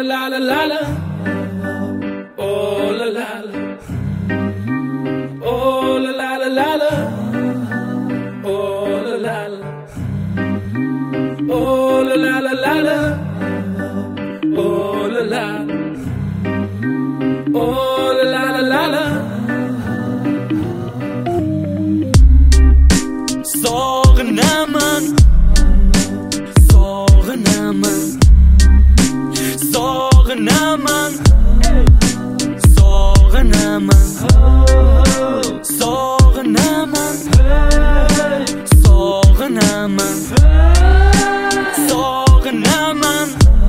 la la la la. Oh la la la. Oh la la la la la. Oh la la la. Oh la la la la la. Oh la la. Oh la la la la la. Sog'inaman, sog'inaman, sog'inaman, sog'inaman, sog'inaman, sog'inaman, sog'inaman,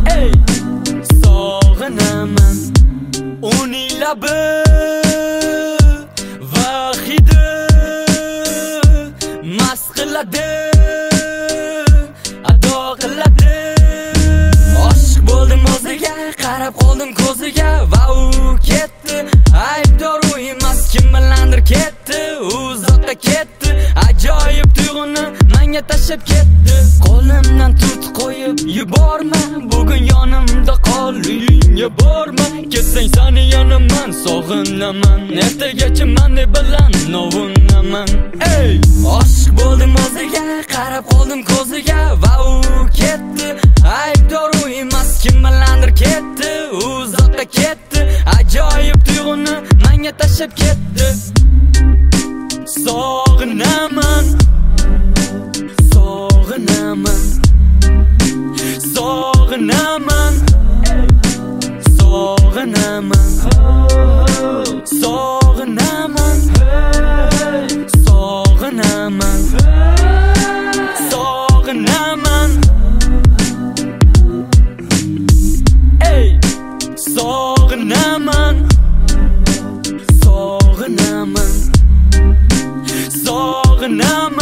sog'inaman. Uning labi va hidi mast qiladi, ado qiladi. Oshiq bo'ldim o'ziga, qarab qoldim ko'ziga va u ketdi. Aybdor u emas, kim bilandir ketdi, u uzoqqa ketdi. Ajoyib tuyg'uni menga tashlab ketdi. Qo'limdan tut qo'yib yuborma, bugun yonimda qol, uyingga borma. Ketsang seni yonaman, sog'inaman, ertagacha meni bilan novunaman. Ey, oshiq bo'ldim o'ziga, qarab qoldim ko'ziga va u ketdi. Aybdor u emas, kim bilandir ketdi, u uzoqqa ketdi. Ajoyib tuyg'uni menga tashlab ketdi. Sog'inaman, sog'inaman, sog'inaman, sog'inaman, sog'inaman, sog'inaman, sog'inaman, ey, sog'inaman, sog'inaman, sog'inaman.